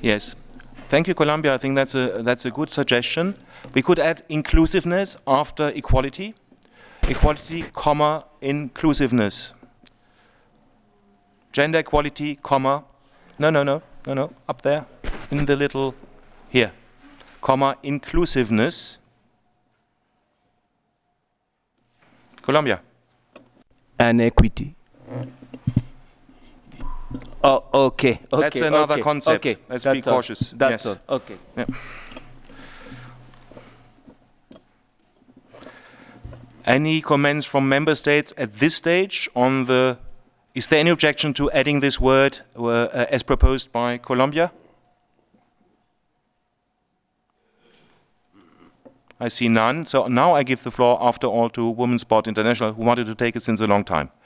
Yes. Thank you, Colombia. I think that's a good suggestion. We could add inclusiveness after equality. Equality, comma, inclusiveness. Gender equality, comma. No. Up there. In the little, here. Comma, inclusiveness. Colombia. And equity. Oh, okay. That's another concept. Okay. Let's be cautious. That's Yes. all. Okay. Yeah. Any comments from member states at this stage on the... Is there any objection to adding this word as proposed by Colombia? I see none. So now I give the floor, after all, to Women's Sport International, who wanted to take it since a long time.